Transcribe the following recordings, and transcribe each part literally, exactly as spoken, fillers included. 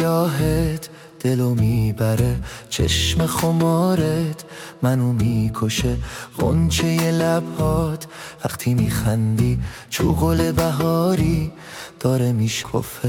سیاهت دلو میبره، چشم خمارت منو میکشه، غنچه لبهات وقتی میخندی چوغل بهاری داره میشکفه.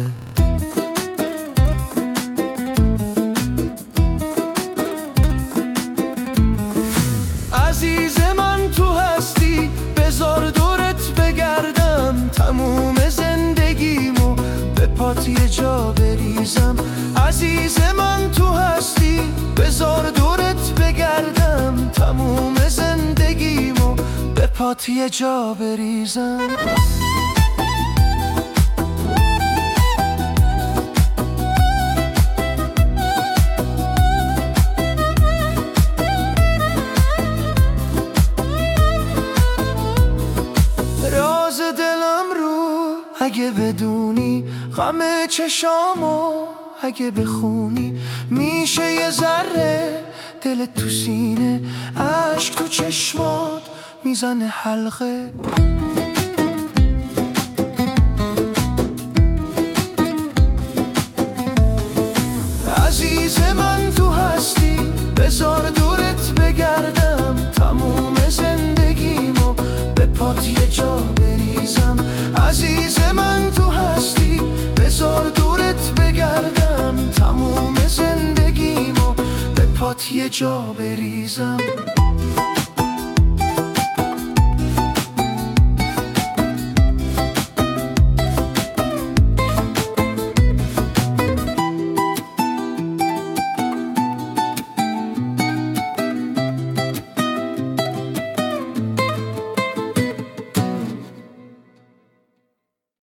عزیز من تو هستی، بذار دورت بگردم، تموم زندگیمو به پات یه جا بریزم. عزیز من تو هستی، بذار دورت بگردم، تموم زندگیمو به پات یه جا بریزم. راز دلم رو اگه بدونی، غم چشامو اگه بخونی، میشه یه ذره دلت تو سینه، عشق تو چشمات میزنه حلقه. عزیز من تو هستی، بذار دورت بگردم، تموم زندگیمو به پات یه جا بریزم. عزیز من تو هستی، بذار دورت بگردم، تموم زندگیمو به پات یه جا بریزم.